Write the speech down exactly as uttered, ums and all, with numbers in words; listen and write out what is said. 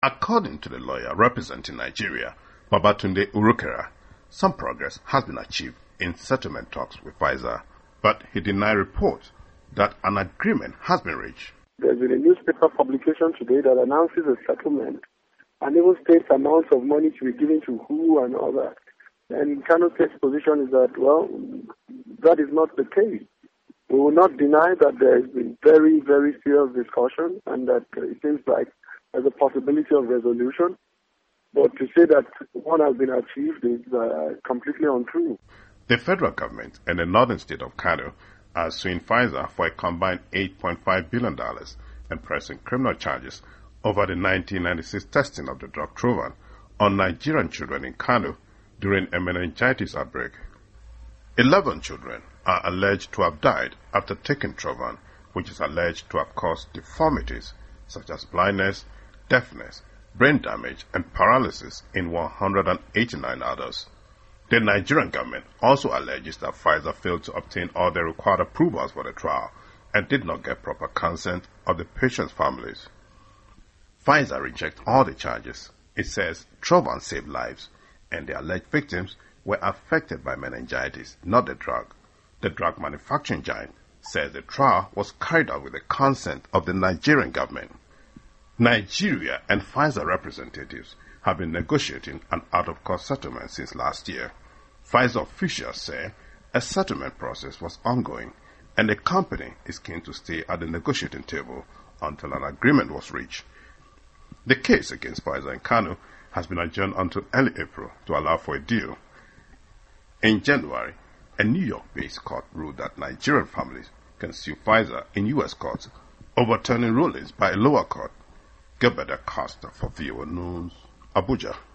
According to the lawyer representing Nigeria, Babatunde Urukera, some progress has been achieved in settlement talks with Pfizer, but he denied reports that an agreement has been reached. There's been a newspaper publication today that announces a settlement and even states amounts of money to be given to who and all that. And Kano State's position is that, well, that is not the case. We will not deny that there has been very, very serious discussion and that it seems like there's a possibility of resolution. But to say that one has been achieved is uh, completely untrue. The federal government and the northern state of Kano are suing Pfizer for a combined eight point five billion dollars and pressing criminal charges over the nineteen ninety-six testing of the drug Trovan on Nigerian children in Kano during a meningitis outbreak. Eleven children are alleged to have died after taking Trovan, which is alleged to have caused deformities such as blindness, deafness, brain damage, and paralysis in one hundred eighty-nine others. The Nigerian government also alleges that Pfizer failed to obtain all the required approvals for the trial and did not get proper consent of the patients' families. Pfizer rejects all the charges. It says Trovan saved lives, and the alleged victims were affected by meningitis, not the drug. The drug manufacturing giant says the trial was carried out with the consent of the Nigerian government. Nigeria and Pfizer representatives have been negotiating an out-of-court settlement since last year. Pfizer officials say a settlement process was ongoing, and the company is keen to stay at the negotiating table until an agreement was reached. The case against Pfizer in Kano has been adjourned until early April to allow for a deal. In January, a New York-based court ruled that Nigerian families can sue Pfizer in U S courts, overturning rulings by a lower court. Gilbert Acosta for V O A News, Abuja.